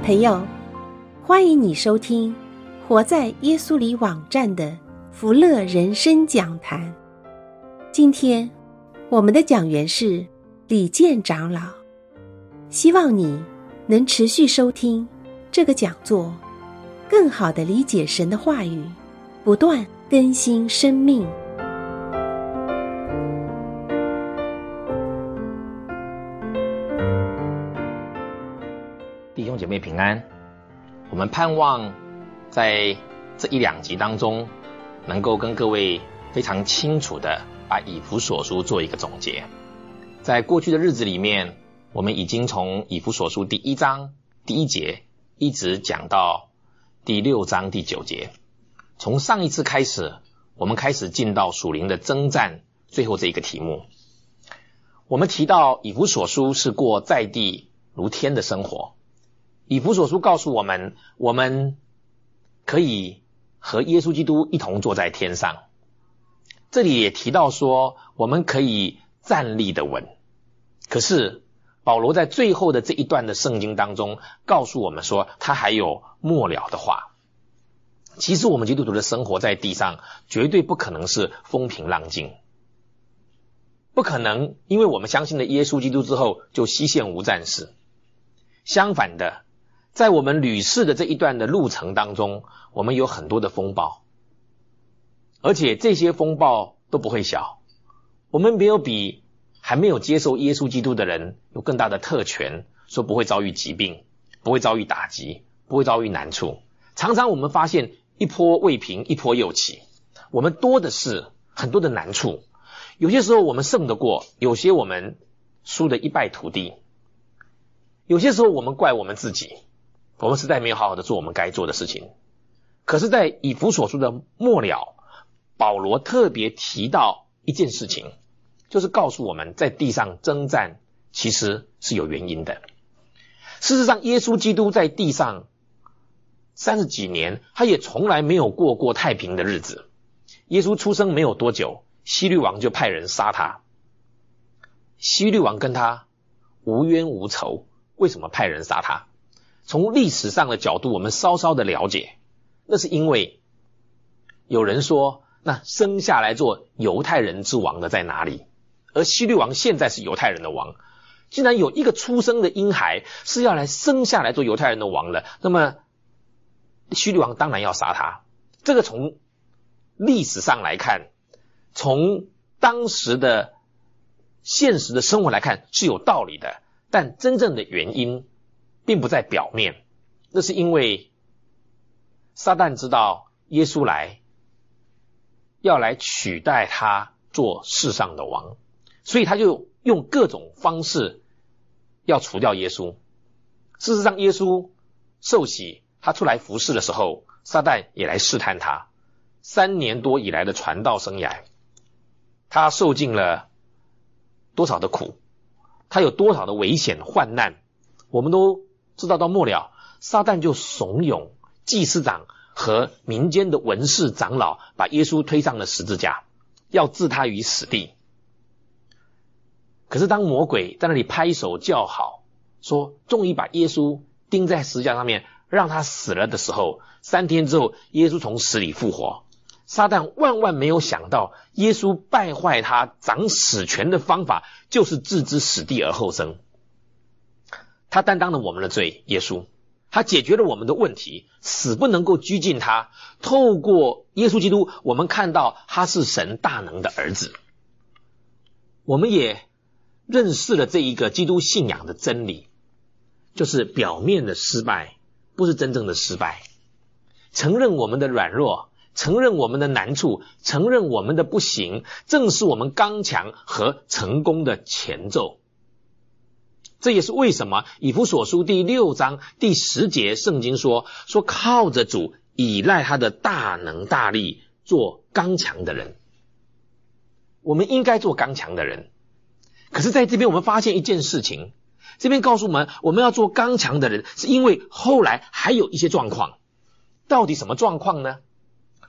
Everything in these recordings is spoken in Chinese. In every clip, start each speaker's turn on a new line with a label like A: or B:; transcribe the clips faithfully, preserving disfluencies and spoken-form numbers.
A: 朋友，欢迎你收听活在耶稣里网站的福乐人生讲坛。今天我们的讲员是李健长老，希望你能持续收听这个讲座，更好地理解神的话语，不断更新生命。
B: 弟兄姐妹平安，我们盼望在这一两集当中能够跟各位非常清楚的把以弗所书做一个总结。在过去的日子里面，我们已经从以弗所书第一章第一节一直讲到第六章第九节。从上一次开始，我们开始进到属灵的征战最后这一个题目。我们提到以弗所书是过在地如天的生活。以弗所书告诉我们，我们可以和耶稣基督一同坐在天上。这里也提到说，我们可以站立得稳。可是保罗在最后的这一段的圣经当中告诉我们说，他还有末了的话。其实我们基督徒的生活在地上绝对不可能是风平浪静，不可能因为我们相信了耶稣基督之后就西线无战事。相反的，在我们旅世的这一段的路程当中，我们有很多的风暴，而且这些风暴都不会小。我们没有比还没有接受耶稣基督的人有更大的特权，说不会遭遇疾病，不会遭遇打击，不会遭遇难处。常常我们发现一波未平一波又起，我们多的是很多的难处。有些时候我们胜得过，有些我们输得一败涂地。有些时候我们怪我们自己，我们实在没有好好的做我们该做的事情。可是在以弗所书的末了，保罗特别提到一件事情，就是告诉我们在地上征战其实是有原因的。事实上耶稣基督在地上三十几年，他也从来没有过过太平的日子。耶稣出生没有多久，希律王就派人杀他。希律王跟他无冤无仇，为什么派人杀他？从历史上的角度我们稍稍的了解，那是因为有人说，那生下来做犹太人之王的在哪里？而希律王现在是犹太人的王，既然有一个出生的婴孩是要来生下来做犹太人的王了，那么希律王当然要杀他。这个从历史上来看，从当时的现实的生活来看是有道理的，但真正的原因并不在表面。那是因为撒旦知道耶稣来要来取代他做世上的王，所以他就用各种方式要除掉耶稣。事实上耶稣受洗，他出来服侍的时候，撒旦也来试探他。三年多以来的传道生涯，他受尽了多少的苦，他有多少的危险患难。我们都知道，到末了撒旦就怂恿祭司长和民间的文士长老把耶稣推上了十字架，要置他于死地。可是当魔鬼在那里拍手叫好，说终于把耶稣钉在十字架上面，让他死了的时候，三天之后耶稣从死里复活。撒旦万万没有想到，耶稣败坏他掌死权的方法就是置之死地而后生。他担当了我们的罪，耶稣他解决了我们的问题，死不能够拘禁他。透过耶稣基督，我们看到他是神大能的儿子。我们也认识了这一个基督信仰的真理，就是表面的失败不是真正的失败。承认我们的软弱，承认我们的难处，承认我们的不行，正是我们刚强和成功的前奏。这也是为什么以弗所书第六章第十节圣经说，说靠着主，依赖他的大能大力，做刚强的人。我们应该做刚强的人。可是在这边我们发现一件事情，这边告诉我们，我们要做刚强的人，是因为后来还有一些状况。到底什么状况呢？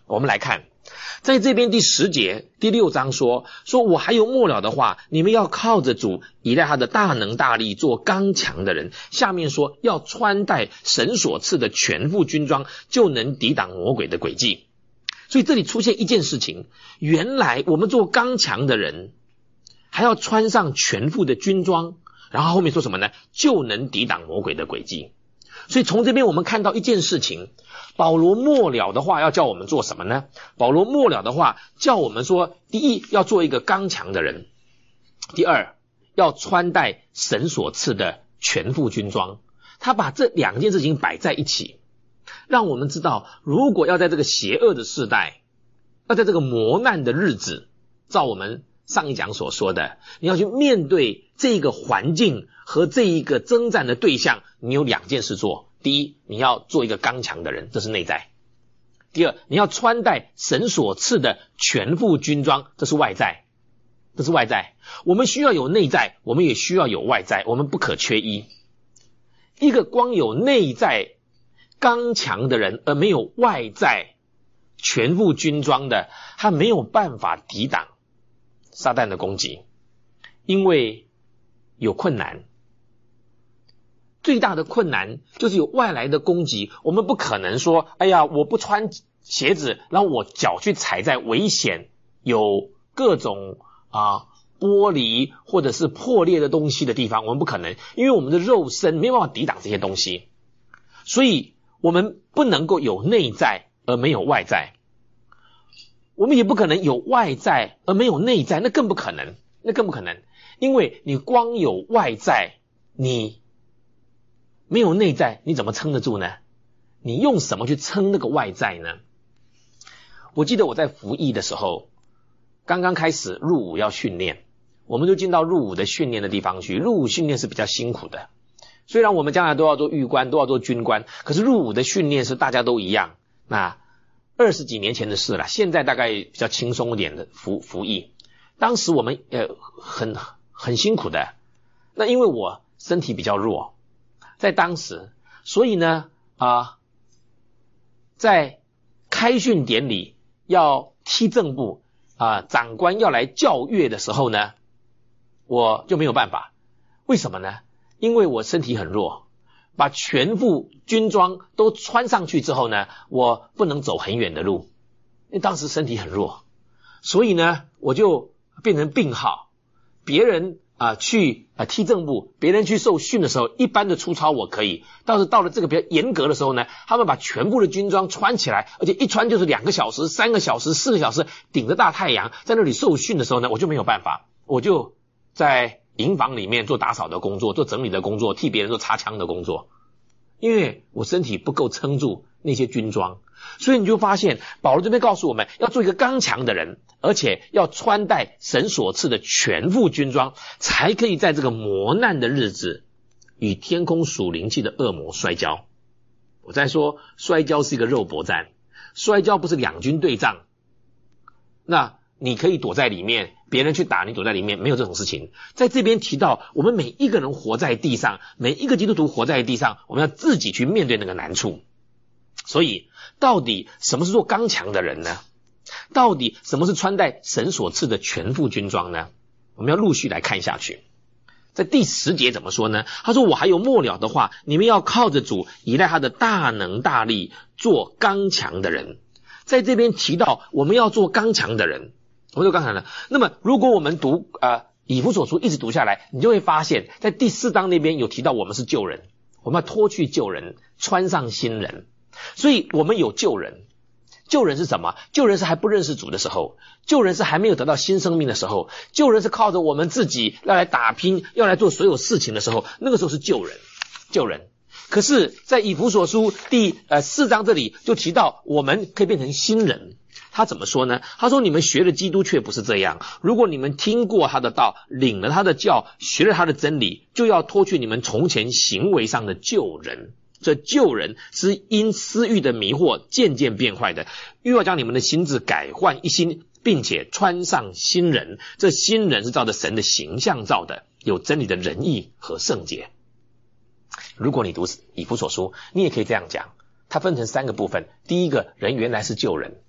B: 我们来看，在这边第十节第六章说，说我还有末了的话，你们要靠着主，依赖他的大能大力，做刚强的人。下面说要穿戴神所赐的全副军装，就能抵挡魔鬼的诡计。所以这里出现一件事情，原来我们做刚强的人还要穿上全副的军装，然后后面说什么呢？就能抵挡魔鬼的诡计。所以从这边我们看到一件事情，保罗末了的话要叫我们做什么呢？保罗末了的话叫我们说，第一，要做一个刚强的人；第二，要穿戴神所赐的全副军装。他把这两件事情摆在一起，让我们知道，如果要在这个邪恶的世代，要在这个磨难的日子，照我们上一讲所说的，你要去面对这个环境和这一个征战的对象，你有两件事做。第一，你要做一个刚强的人，这是内在；第二，你要穿戴神所赐的全副军装，这是外在。这是外在。我们需要有内在，我们也需要有外在，我们不可缺一。一个光有内在刚强的人，而没有外在全副军装的，他没有办法抵挡撒旦的攻击，因为有困难。最大的困难就是有外来的攻击，我们不可能说，哎呀，我不穿鞋子，然后我脚去踩在危险有各种啊玻璃或者是破裂的东西的地方，我们不可能，因为我们的肉身没有办法抵挡这些东西，所以我们不能够有内在而没有外在，我们也不可能有外在而没有内在，那更不可能，那更不可能，因为你光有外在，你没有内在，你怎么撑得住呢？你用什么去撑那个外在呢？我记得我在服役的时候，刚刚开始入伍要训练，我们就进到入伍的训练的地方去。入伍训练是比较辛苦的，虽然我们将来都要做狱官，都要做军官，可是入伍的训练是大家都一样。那二十几年前的事了，现在大概比较轻松一点的服服役。当时我们呃很很辛苦的，那因为我身体比较弱，在当时，所以呢啊、呃，在开训典礼要踢正步啊、呃，长官要来校阅的时候呢，我就没有办法。为什么呢？因为我身体很弱，把全副军装都穿上去之后呢，我不能走很远的路，因为当时身体很弱，所以呢我就变成病号。别人啊、呃、去啊、呃、踢正步，别人去受训的时候，一般的粗糙我可以，但是到了这个比较严格的时候呢，他们把全部的军装穿起来，而且一穿就是两个小时、三个小时、四个小时，顶着大太阳在那里受训的时候呢，我就没有办法，我就在营房里面做打扫的工作，做整理的工作，替别人做擦枪的工作，因为我身体不够撑住那些军装。所以你就发现保罗这边告诉我们要做一个刚强的人，而且要穿戴神所赐的全副军装，才可以在这个磨难的日子与天空属灵气的恶魔摔跤。我在说摔跤是一个肉搏战，摔跤不是两军对仗，那你可以躲在里面，别人去打你躲在里面，没有这种事情。在这边提到我们每一个人活在地上，每一个基督徒活在地上，我们要自己去面对那个难处。所以到底什么是做刚强的人呢？到底什么是穿戴神所赐的全副军装呢？我们要陆续来看下去。在第十节怎么说呢？他说我还有末了的话，你们要靠着主，依赖他的大能大力，做刚强的人。在这边提到我们要做刚强的人，我们做刚强的人。那么如果我们读呃以弗所书一直读下来，你就会发现在第四章那边有提到我们是旧人，我们要脱去旧人，穿上新人。所以我们有旧人，旧人是什么？旧人是还不认识主的时候，旧人是还没有得到新生命的时候，旧人是靠着我们自己要来打拼，要来做所有事情的时候，那个时候是旧人，旧人。可是在以弗所书第呃四章这里就提到我们可以变成新人。他怎么说呢？他说你们学了基督却不是这样，如果你们听过他的道，领了他的教，学了他的真理，就要脱去你们从前行为上的旧人。这旧人是因私欲的迷惑渐渐变坏的，又要将你们的心志改换一新，并且穿上新人。这新人是照着神的形象造的，有真理的仁义和圣洁。如果你读以弗所书，你也可以这样讲，它分成三个部分。第一个，人原来是旧人，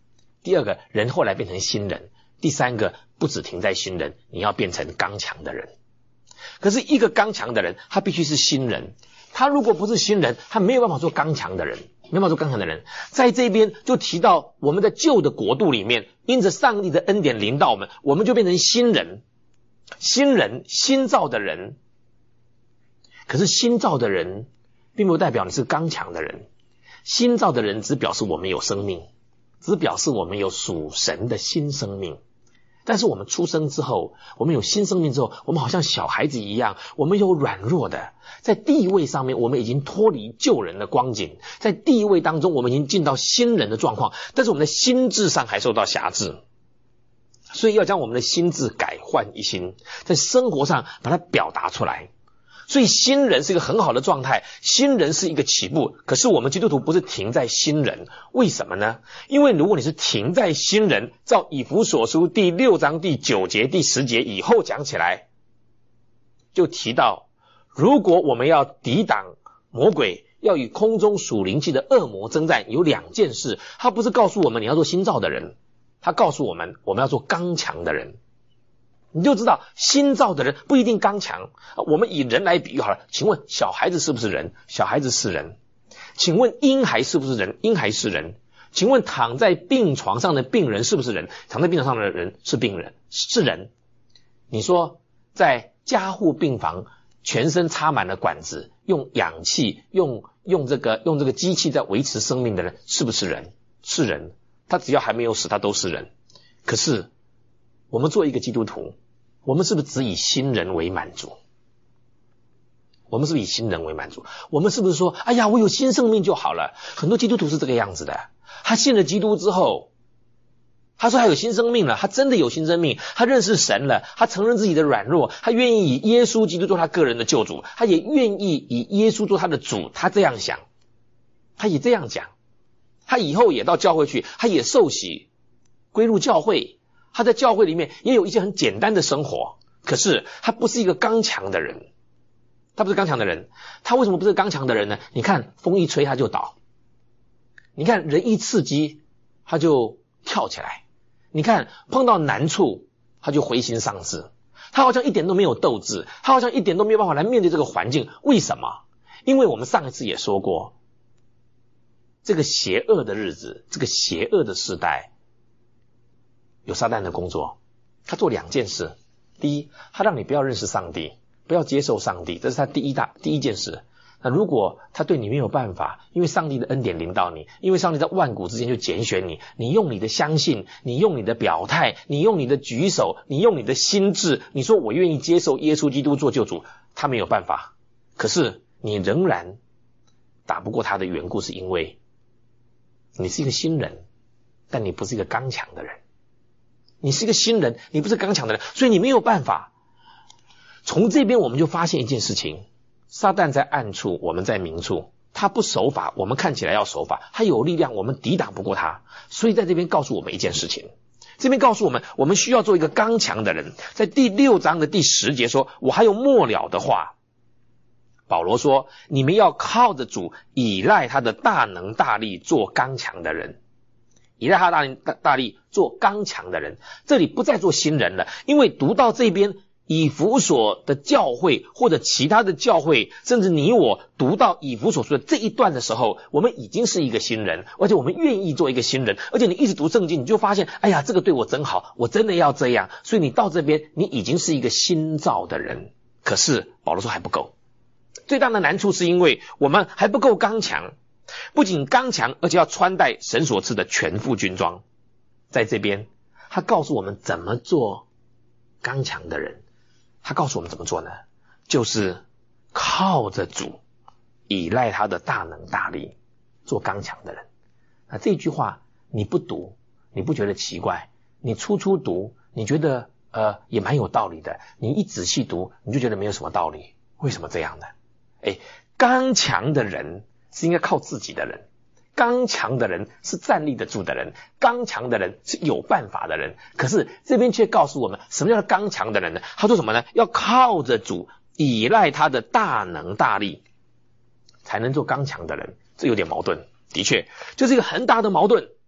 B: 第二个，人后来变成新人；第三个，不只停在新人，你要变成刚强的人。可是一个刚强的人，他必须是新人。他如果不是新人，他没有办法做刚强的人，没办法做刚强的人。在这边就提到我们的旧的国度里面，因着上帝的恩典临到我们，我们就变成新人。新人，新造的人。可是新造的人并不代表你是刚强的人，新造的人只表示我们有生命，只表示我们有属神的新生命。但是我们出生之后，我们有新生命之后，我们好像小孩子一样，我们有软弱的，在地位上面我们已经脱离旧人的光景，在地位当中我们已经进到新人的状况，但是我们的心智上还受到辖制。所以要将我们的心智改换一新，在生活上把它表达出来。所以新人是一个很好的状态，新人是一个起步。可是我们基督徒不是停在新人，为什么呢？因为如果你是停在新人，照以弗所书第六章第九节第十节以后讲起来，就提到如果我们要抵挡魔鬼，要与空中属灵气的恶魔征战，有两件事。他不是告诉我们你要做新造的人，他告诉我们我们要做刚强的人。你就知道新造的人不一定刚强。我们以人来比喻好了，请问小孩子是不是人？小孩子是人。请问婴孩是不是人？婴孩是人。请问躺在病床上的病人是不是人？躺在病床上的人是病人，是人。你说在加护病房全身插满了管子，用氧气，用用这个用这个机器在维持生命的人是不是人？是人。他只要还没有死，他都是人。可是我们做一个基督徒，我们是不是只以新人为满足？我们是不是以新人为满足？我们是不是说，哎呀，我有新生命就好了？很多基督徒是这个样子的。他信了基督之后，他说他有新生命了，他真的有新生命，他认识神了，他承认自己的软弱，他愿意以耶稣基督做他个人的救主，他也愿意以耶稣做他的主。他这样想，他也这样讲，他以后也到教会去，他也受洗归入教会，他在教会里面也有一些很简单的生活。可是他不是一个刚强的人，他不是刚强的人。他为什么不是刚强的人呢？你看风一吹他就倒，你看人一刺激他就跳起来，你看碰到难处他就灰心丧志，他好像一点都没有斗志，他好像一点都没有办法来面对这个环境。为什么？因为我们上一次也说过，这个邪恶的日子，这个邪恶的时代，有撒旦的工作。他做两件事。第一，他让你不要认识上帝，不要接受上帝，这是他第一大第一件事。那如果他对你没有办法，因为上帝的恩典临到你，因为上帝在万古之间就拣选你，你用你的相信，你用你的表态，你用你的举手，你用你的心智，你说我愿意接受耶稣基督做救主，他没有办法。可是你仍然打不过他的缘故，是因为你是一个新人，但你不是一个刚强的人。你是一个新人，你不是刚强的人，所以你没有办法。从这边我们就发现一件事情，撒旦在暗处，我们在明处。他不守法，我们看起来要守法，他有力量，我们抵挡不过他。所以在这边告诉我们一件事情，这边告诉我们，我们需要做一个刚强的人。在第六章的第十节说，我还有末了的话。保罗说，你们要靠着主，依赖他的大能大力，做刚强的人。依赖他大力大力做刚强的人，这里不再做新人了。因为读到这边以弗所的教会或者其他的教会，甚至你我读到以弗所说的这一段的时候，我们已经是一个新人，而且我们愿意做一个新人。而且你一直读圣经，你就发现，哎呀，这个对我真好，我真的要这样。所以你到这边，你已经是一个新造的人。可是保罗说还不够，最大的难处是因为我们还不够刚强。不仅刚强，而且要穿戴神所赐的全副军装。在这边他告诉我们怎么做刚强的人。他告诉我们怎么做呢？就是靠着主，依赖他的大能大力，做刚强的人。那这句话你不读你不觉得奇怪，你初初读你觉得呃也蛮有道理的，你一仔细读你就觉得没有什么道理。为什么这样呢？诶，刚强的人是应该靠自己的人，刚强的人是站立得住的人，刚强的人是有办法的人。可是这边却告诉我们，什么叫刚强的人呢？他说什么呢？要靠着主，依赖他的大能大力，才能做刚强的人。这有点矛盾，的确就是一个很大的矛盾。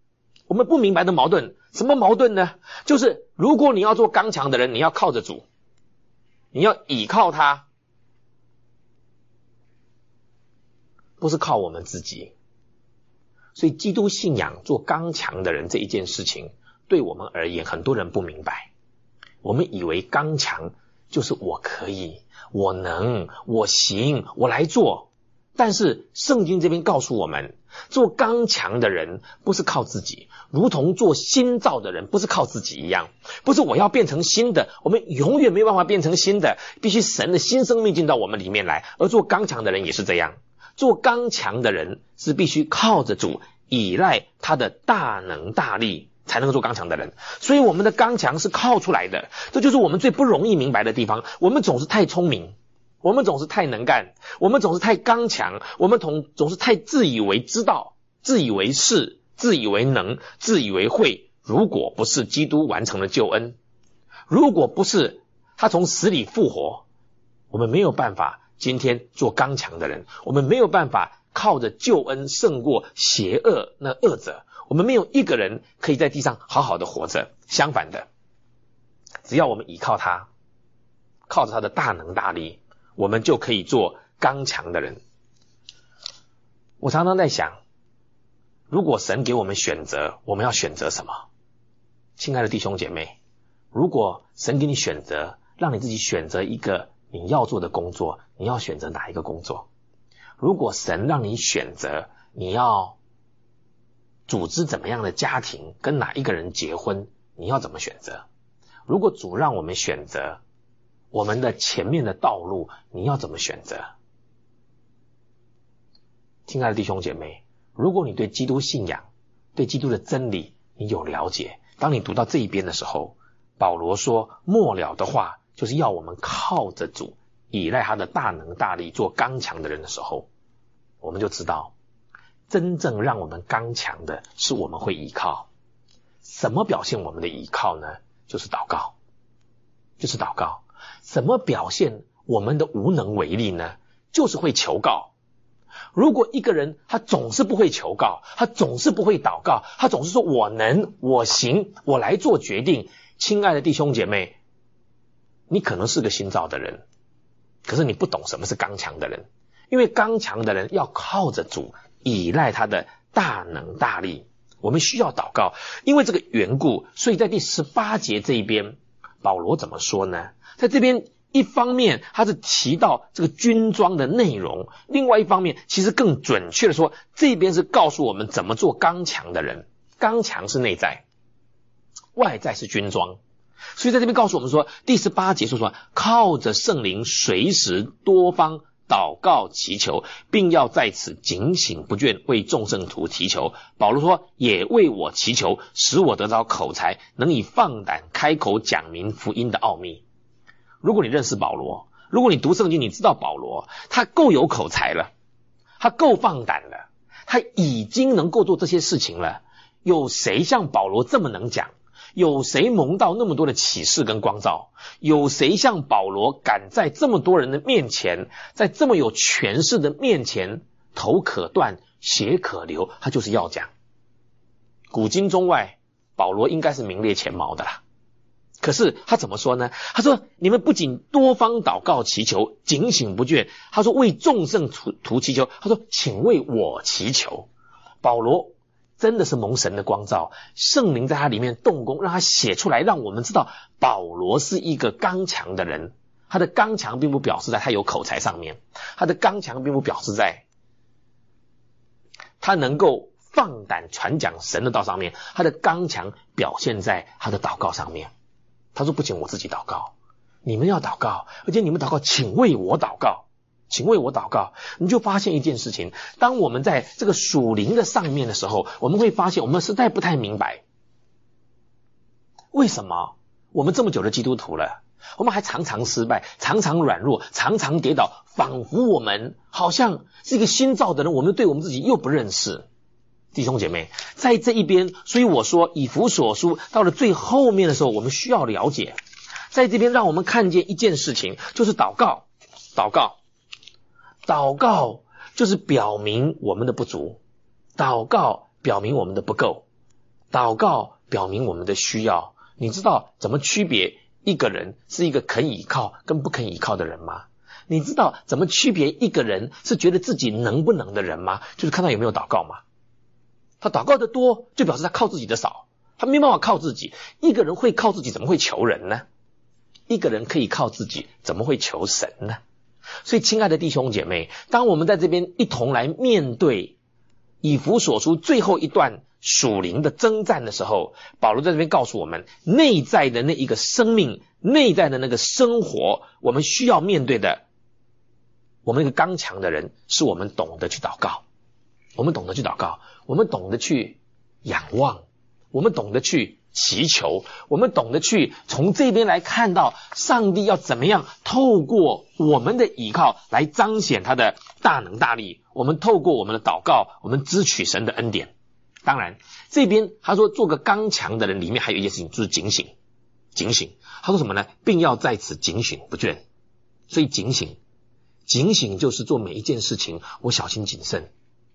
B: 我们不明白的矛盾，什么矛盾呢？就是如果你要做刚强的人，你要靠着主，你要倚靠他，不是靠我们自己。所以基督信仰做刚强的人这一件事情，对我们而言，很多人不明白。我们以为刚强就是我可以，我能，我行，我来做。但是圣经这边告诉我们，做刚强的人不是靠自己，如同做新造的人不是靠自己一样，不是我要变成新的，我们永远没有办法变成新的，必须神的新生命进到我们里面来。而做刚强的人也是这样，做刚强的人是必须靠着主，依赖他的大能大力，才能够做刚强的人。所以我们的刚强是靠出来的，这就是我们最不容易明白的地方。我们总是太聪明，我们总是太能干，我们总是太刚强，我们总总是太自以为知道，自以为是，自以为能，自以为会。如果不是基督完成了救恩，如果不是他从死里复活，我们没有办法今天做刚强的人，我们没有办法靠着救恩胜过邪恶那恶者，我们没有一个人可以在地上好好的活着。相反的，只要我们依靠他，靠着他的大能大力，我们就可以做刚强的人。我常常在想，如果神给我们选择，我们要选择什么？亲爱的弟兄姐妹，如果神给你选择，让你自己选择一个你要做的工作，你要选择哪一个工作？如果神让你选择你要组织怎么样的家庭，跟哪一个人结婚，你要怎么选择？如果主让我们选择我们的前面的道路，你要怎么选择？亲爱的弟兄姐妹，如果你对基督信仰，对基督的真理你有了解，当你读到这一边的时候，保罗说末了的话就是要我们靠着主，依赖他的大能大力，做刚强的人的时候，我们就知道真正让我们刚强的是我们会依靠。什么表现我们的依靠呢？就是祷告，就是祷告。什么表现我们的无能为力呢？就是会求告。如果一个人他总是不会求告，他总是不会祷告，他总是说我能，我行，我来做决定，亲爱的弟兄姐妹，你可能是个新造的人，可是你不懂什么是刚强的人。因为刚强的人要靠着主，依赖他的大能大力。我们需要祷告，因为这个缘故，所以在第十八节这一边，保罗怎么说呢？在这边一方面他是提到这个军装的内容，另外一方面其实更准确的说，这边是告诉我们怎么做刚强的人。刚强是内在，外在是军装。所以在这边告诉我们说，第十八节说说靠着圣灵随时多方祷告祈求，并要在此警醒不倦，为众圣徒祈求。保罗说也为我祈求，使我得着口才，能以放胆开口讲明福音的奥秘。如果你认识保罗，如果你读圣经，你知道保罗他够有口才了，他够放胆了，他已经能够做这些事情了。有谁像保罗这么能讲？有谁蒙到那么多的启示跟光照？有谁像保罗敢在这么多人的面前，在这么有权势的面前，头可断血可流，他就是要讲。古今中外，保罗应该是名列前茅的啦。可是他怎么说呢？他说你们不仅多方祷告祈求，警醒不倦，他说为众圣徒祈求，他说请为我祈求。保罗真的是蒙神的光照，圣灵在他里面动工，让他写出来，让我们知道保罗是一个刚强的人。他的刚强并不表示在他有口才上面，他的刚强并不表示在他能够放胆传讲神的道上面，他的刚强表现在他的祷告上面。他说不仅我自己祷告，你们要祷告，而且你们祷告请为我祷告，请为我祷告。你就发现一件事情，当我们在这个属灵的上面的时候，我们会发现我们实在不太明白，为什么我们这么久的基督徒了，我们还常常失败，常常软弱，常常跌倒，仿佛我们好像是一个新造的人，我们对我们自己又不认识。弟兄姐妹，在这一边，所以我说以弗所书到了最后面的时候，我们需要了解，在这边让我们看见一件事情，就是祷告。祷告祷告就是表明我们的不足，祷告表明我们的不够， 祷告表明我们的需要。你知道怎么区别一个人是一个肯倚靠跟不肯倚靠的人吗？你知道怎么区别一个人是觉得自己能不能的人吗？就是看他有没有祷告嘛。他祷告的多，就表示他靠自己的少，他没办法靠自己。一个人会靠自己，怎么会求人呢？一个人可以靠自己，怎么会求神呢？所以亲爱的弟兄姐妹，当我们在这边一同来面对以弗所书最后一段属灵的征战的时候，保罗在这边告诉我们，内在的那一个生命，内在的那个生活，我们需要面对的，我们那个刚强的人，是我们懂得去祷告，我们懂得去祷告，我们懂得去仰望，我们懂得去祈求，我们懂得去从这边来看到上帝要怎么样透过我们的倚靠来彰显他的大能大力。我们透过我们的祷告，我们支取神的恩典。当然这边他说做个刚强的人，里面还有一件事情，就是警醒。警醒他说什么呢？并要在此警醒不倦。所以警醒警醒就是做每一件事情我小心谨慎，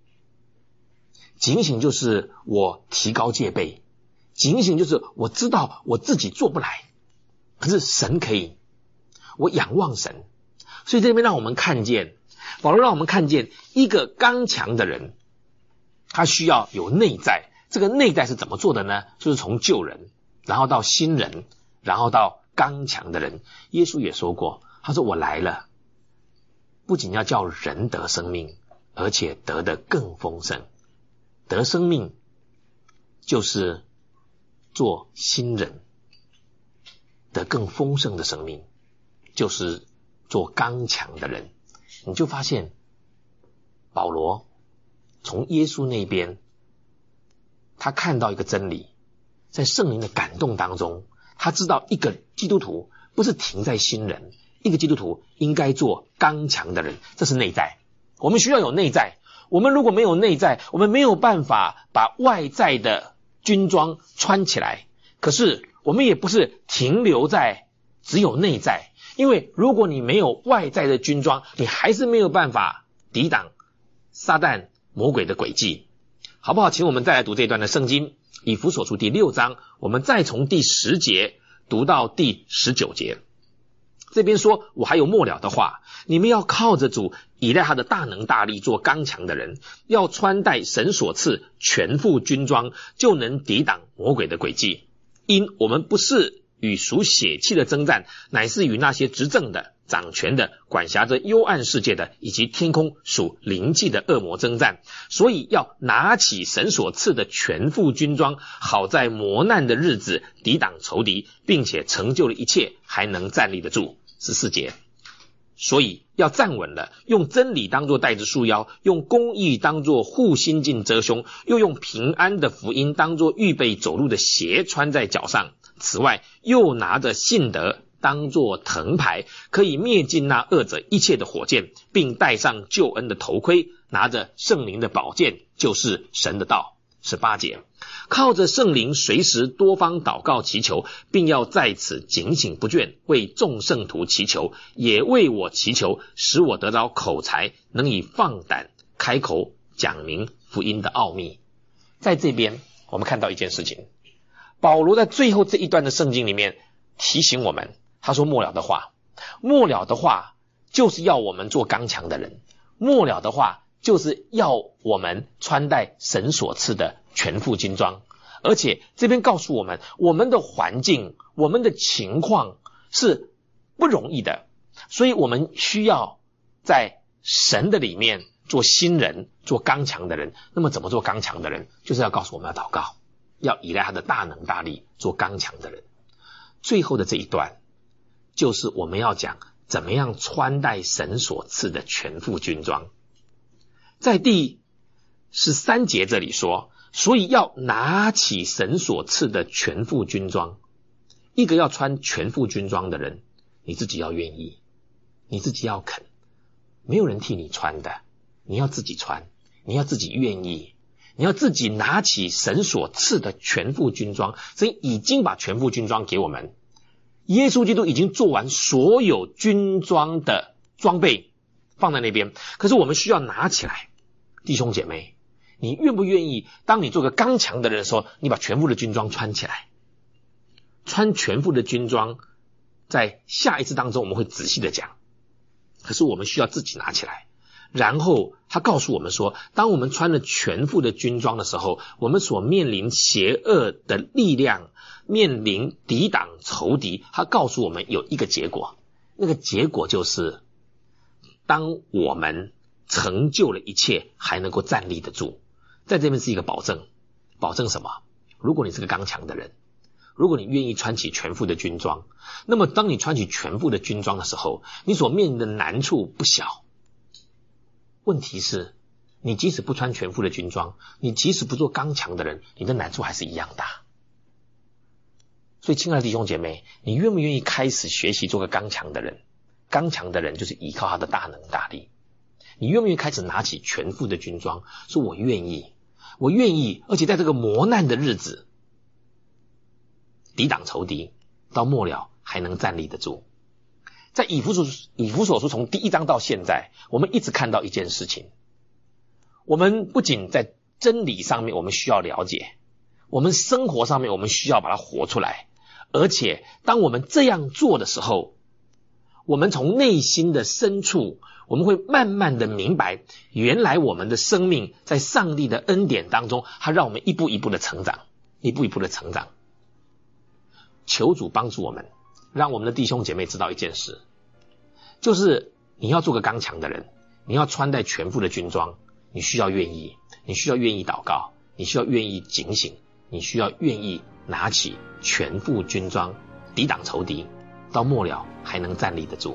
B: 警醒就是我提高戒备，警醒就是我知道我自己做不来，可是神可以，我仰望神。所以这边让我们看见，保罗让我们看见一个刚强的人，他需要有内在。这个内在是怎么做的呢？就是从旧人，然后到新人，然后到刚强的人。耶稣也说过，他说我来了，不仅要叫人得生命，而且得的更丰盛。得生命就是做新人，得更丰盛的生命就是做刚强的人。你就发现保罗从耶稣那边，他看到一个真理，在圣灵的感动当中，他知道一个基督徒不是停在新人，一个基督徒应该做刚强的人。这是内在，我们需要有内在。我们如果没有内在，我们没有办法把外在的军装穿起来。可是我们也不是停留在只有内在，因为如果你没有外在的军装，你还是没有办法抵挡撒旦魔鬼的诡计，好不好？请我们再来读这一段的圣经，以弗所书第六章，我们再从第十节读到第十九节。这边说，我还有末了的话，你们要靠着主，依赖他的大能大力，做刚强的人，要穿戴神所赐全副军装，就能抵挡魔鬼的诡计。因我们不是与属血气的征战，乃是与那些执政的、掌权的、管辖着幽暗世界的，以及天空属灵气的恶魔征战。所以要拿起神所赐的全副军装，好在磨难的日子抵挡仇敌，并且成就了一切，还能站立得住。十四节，所以要站稳了，用真理当作带子束腰，用公义当作护心镜遮胸，又用平安的福音当作预备走路的鞋穿在脚上。此外，又拿着信德当作藤牌，可以灭尽那恶者一切的火箭，并戴上救恩的头盔，拿着圣灵的宝剑，就是神的道。十八节，靠着圣灵随时多方祷告祈求，并要在此警醒不倦，为众圣徒祈求，也为我祈求，使我得到口才，能以放胆开口讲明福音的奥秘。在这边我们看到一件事情，保罗在最后这一段的圣经里面提醒我们，他说末了的话，末了的话就是要我们做刚强的人，末了的话就是要我们穿戴神所赐的全副军装。而且这边告诉我们，我们的环境，我们的情况是不容易的，所以我们需要在神的里面做新人，做刚强的人。那么怎么做刚强的人？就是要告诉我们要祷告，要依赖他的大能大力，做刚强的人。最后的这一段就是我们要讲怎么样穿戴神所赐的全副军装。在第十三节这里说，所以要拿起神所赐的全副军装。一个要穿全副军装的人，你自己要愿意，你自己要肯，没有人替你穿的，你要自己穿，你要自己愿意，你要自己拿起神所赐的全副军装。所以已经把全副军装给我们，耶稣基督已经做完所有军装的装备放在那边，可是我们需要拿起来。弟兄姐妹， 你愿不愿意当你做个刚强的人的时候，你把全副的军装穿起来？穿全副的军装在下一次当中我们会仔细的讲，可是我们需要自己拿起来。然后他告诉我们说，当我们穿了全副的军装的时候，我们所面临邪恶的力量，面临抵挡仇敌，他告诉我们有一个结果，那个结果就是当我们成就了一切还能够站立得住。在这边是一个保证，保证什么？如果你是个刚强的人，如果你愿意穿起全副的军装，那么当你穿起全副的军装的时候，你所面临的难处不小。问题是，你即使不穿全副的军装，你即使不做刚强的人，你的难处还是一样大。所以亲爱的弟兄姐妹，你愿不愿意开始学习做个刚强的人？刚强的人就是依靠他的大能大力。你愿不愿意开始拿起全副的军装，说我愿意，我愿意，而且在这个磨难的日子抵挡仇敌，到末了还能站立得住。在以弗所以弗所书从第一章到现在，我们一直看到一件事情，我们不仅在真理上面我们需要了解，我们生活上面我们需要把它活出来，而且当我们这样做的时候，我们从内心的深处，我们会慢慢的明白，原来我们的生命在上帝的恩典当中，他让我们一步一步的成长，一步一步的成长。求主帮助我们，让我们的弟兄姐妹知道一件事，就是你要做个刚强的人，你要穿戴全副的军装，你需要愿意，你需要愿意祷告，你需要愿意警醒，你需要愿意拿起全副军装，抵挡仇敌，到末了还能站立得住。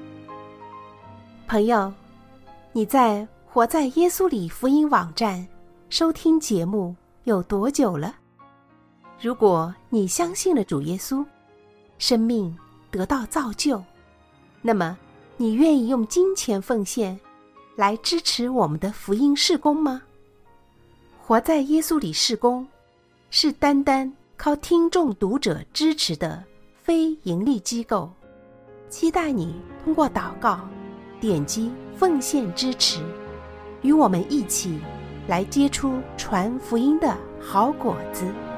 A: 朋友，你在活在耶稣里福音网站收听节目有多久了？如果你相信了主耶稣，生命得到造就，那么你愿意用金钱奉献来支持我们的福音事工吗？活在耶稣里事工是单单靠听众读者支持的非盈利机构，期待你通过祷告点击奉献支持，与我们一起来结出传福音的好果子。